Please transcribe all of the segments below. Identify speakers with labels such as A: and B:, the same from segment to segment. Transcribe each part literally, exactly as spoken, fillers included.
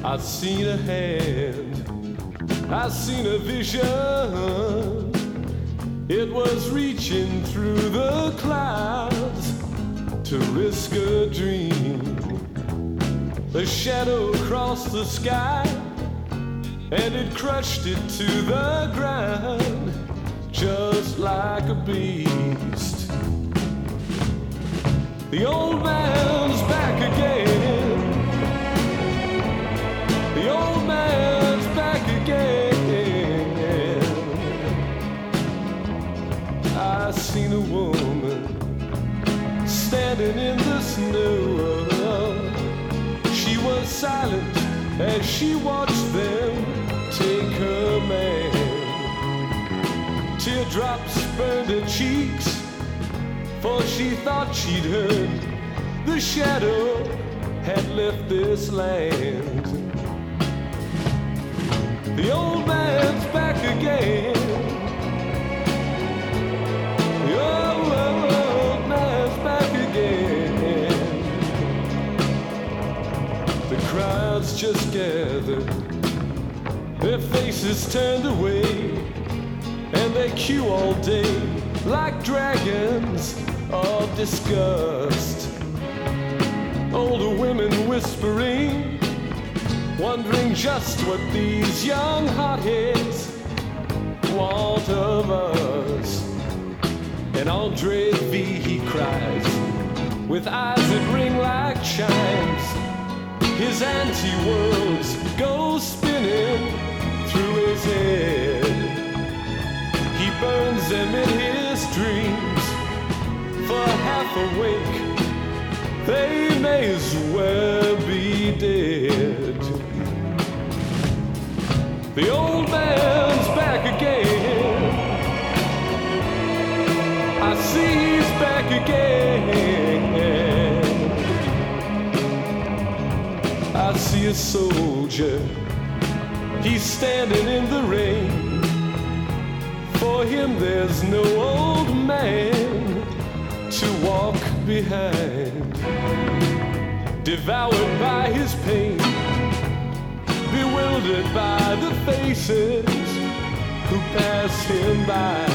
A: I seen a hand, I seen a vision. It was reaching through the clouds to risk a dream. A shadow crossed the sky and it crushed it to the ground just like a beast. The old man's back again. The old man's back again. I seen a woman standing in the snow. She was silent as she watched them take her man. Teardrops burned her cheeks, for she thought she'd heard the shadow had left this land. The old man's back again. The old man's back again. The crowds just gathered, their faces turned away, and they queue all day like dragons of disgust. Older women whispering, wondering just what these young hotheads want of us. And Andre V, he cries, with eyes that ring like chimes. His anti-worlds go spinning through his head. He burns them in his dreams. For half awake, they may as well be dead. The old man's back again. I see he's back again. I see a soldier, he's standing in the rain. For him there's no old man to walk behind. Devoured by his pain, bewildered by the faces who pass him by.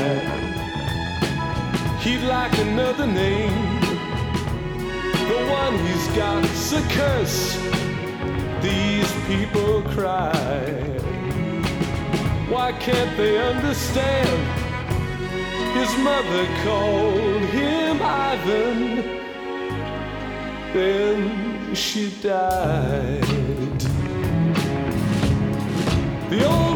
A: He'd like another name, the one he's got's a curse. These people cry. Why can't they understand? His mother called him Ivan, then she died. The old